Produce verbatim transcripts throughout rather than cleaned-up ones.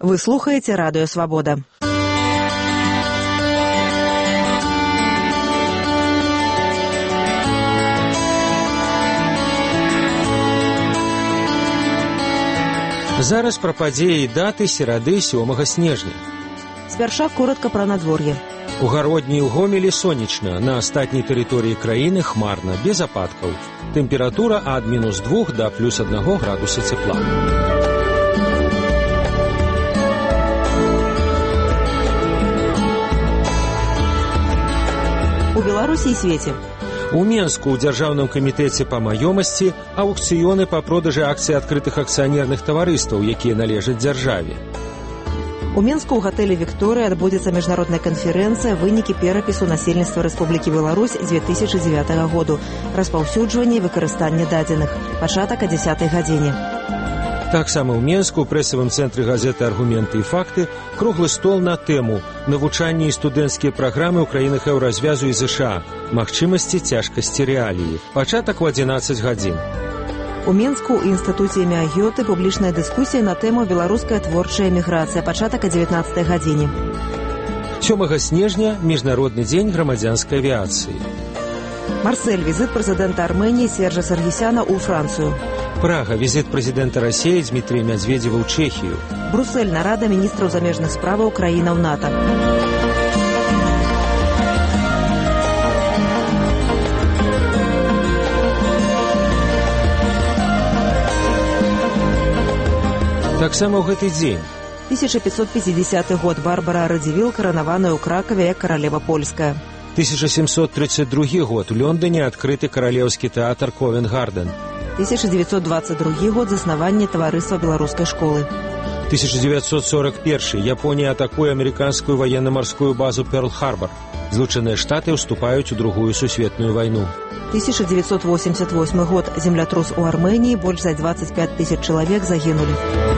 Вы слухаеце радыё «Свабода». Зараз пра падзеі і даты серады сёмага снежня. Спярша коротка пра надвор'е. У гародні ў Гомелі сонечна, на астатняй тэрыторыі краіны хмарна, без ападкаў. Тэмпература ад мінус двух да плюс аднаго градуса цепла. У Беларусі і свеце. У Менску ў Дзяржаўным камітэце па маёмасці аўкцыёны па продажы акцый адкрытых акцыянерных таварыстваў, якія належаць дзяржаве. У Менску ў гатэлі «Вікторыя» адбудзецца міжнародная канферэнцыя «Вынікі перапісу насельніцтва Рэспублікі Беларусь дзве тысячы дзевятага году. Распаўсюджванне і выкарыстанне дадзеных». Пачатак о дзесятай гадзіне. Таксама ў Менску ў прэсавым цэнтры газеты «Аргументы і факты» круглы стол на тэму «Навучанне і студэнцкія праграмы ў краінах еўразвязу і ЗША. Магчымасці, цяжкасці, рэаліі». Пачатак у адзінаццаць гадзін. У Менску ў інстытуце імя Гёте публічная дыскусія на тэму «Беларуская творчая эміграцыя». Пачатак о дзевятнаццатай гадзіне. сёмага снежня міжнародны дзень грамадзянскай авіяцыі. Марсель, візит прэзідэнта Арменіі Сержа Саргісяна ў Францыю. Прага, візит прэзідэнта Расіі Дмітрія Мядзведзева ў Чэхію. Брусэль, нарада міністраў замежных справаў краінаў НАТО. Таксама ў гэты дзень. тысяча пятьсот пятидесятый год. Барбара Радзівіл каранаваная ў Кракаве як каралева польская. тысяча семьсот тридцать другі год. У Лондоне адкрыты каралеўскі тэатр Ковент-Гарден. тысяча девятьсот двадцать другі год. Заснаванне таварыства беларускай школы. тысяча девятьсот сорок первый. Японія атакуе амерыканскую военно-марскую базу Перл-Харбор. Злучаныя Штаты ўступаюць у другую сусветную вайну. тысяча девятьсот восемьдесят восьмой год. Землятрус у Армении. Больш за двадцать пять тысяч чалавек загінулі.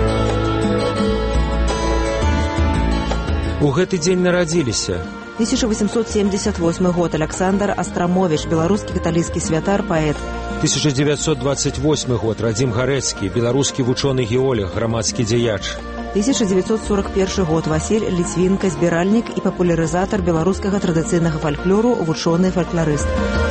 У гэты дзень нарадзіліся. тысяча восемьсот семьдесят восьмой год. Александр Астрамович, беларускі каталіцкі святар, паэт. тысяча девятьсот двадцать восьмой год. Радзім Гарэцкі, беларускі вучоны-геолог, грамадскі дзеяч. тысяча девятьсот сорок первый год. Васіль Ліцвінка, збіральнік і папулярызатар беларускага традыцыйнага фальклору, вучоны фальклорыст.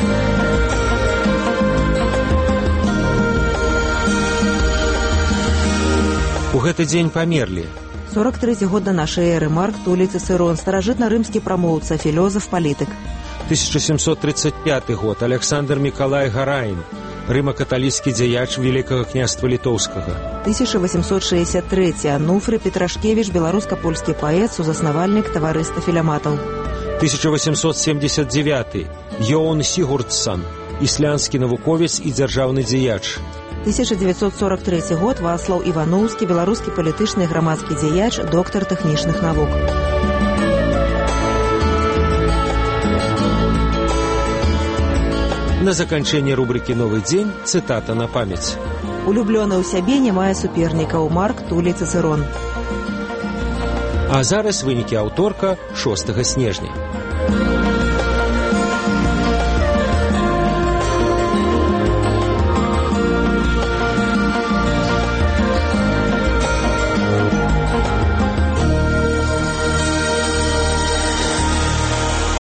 У гэты дзень памерлі. сорок третий год до нашей эры. Марк Тулей Цицерон, старажытна-рымскі прамоўца, філёзаф, палітык. тысяча семьсот тридцать пятый год. Александр Мікалай Гараін, рыма-каталіцкі дзеяч Великага княства Літоўскага. тысяча восемьсот шестьдесят третий. Ануфрый Петрашкевич, беларуска-польскі паэт, сузаснавальнік таварыства філяматаў. тысяча восемьсот семьдесят девятый. Йоун Сігурдсан, ісландскі навуковец і дзяржаўны дзеяч. тысяча девятьсот сорок третий год. Вацлаў Іваноўскі, беларускі палітычны і грамадскі дзеяч, доктар тэхнічных навук. На заканчэнне рубрыкі «Новы дзень» цытата на памяць. Улюблёны ў сябе не мае супернікаў. Марк Тулей Цицерон. А зараз вынікі аўторка шостага снежня.